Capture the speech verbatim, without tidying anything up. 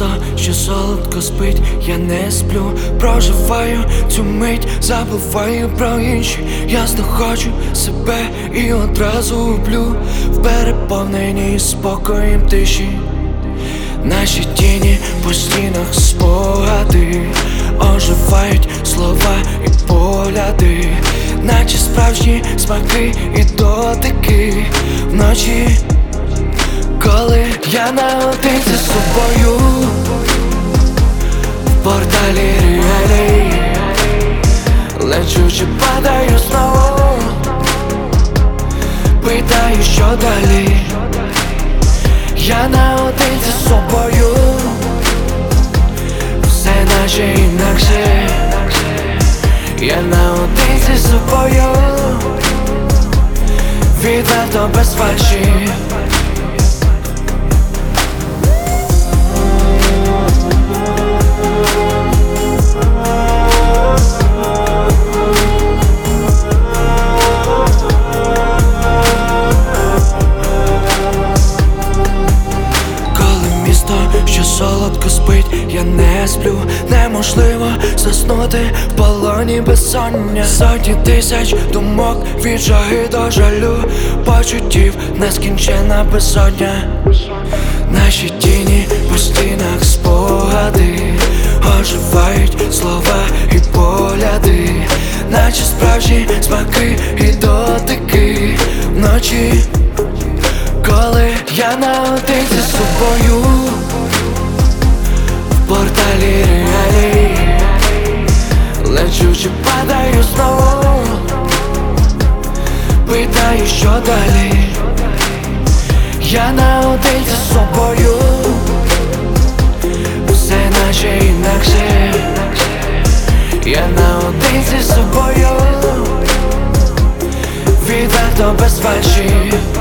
місто, що солодко спить, я не сплю, проживаю цю мить, забуваю про інші. Я знаходжу себе і одразу гублю в переповненій спокоєм тиші. Наші тіні по стінах спогади, оживають слова і погляди, наче справжні смаки і дотики вночі, коли я наодинці з собою в порталі реалій, лечу чи падаю знову, питаю, що далі. Я наодинці з собою, все наче інакше. Я наодинці з собою, відверто без фальші. Що солодко спить, я не сплю, неможливо заснути в полоні безсоння. Сотні тисяч думок від жаги до жалю, почуттів нескінченна безодня. Наші тіні по стінах спогади, оживають слова і погляди, наче справжні смаки і дотики вночі, коли я наодинці з собою в порталі реалій, лечу чи падаю знову, питаю, що далі. Я наодинці з собою, все наче інакше. Я наодинці з собою, відверто без фальші.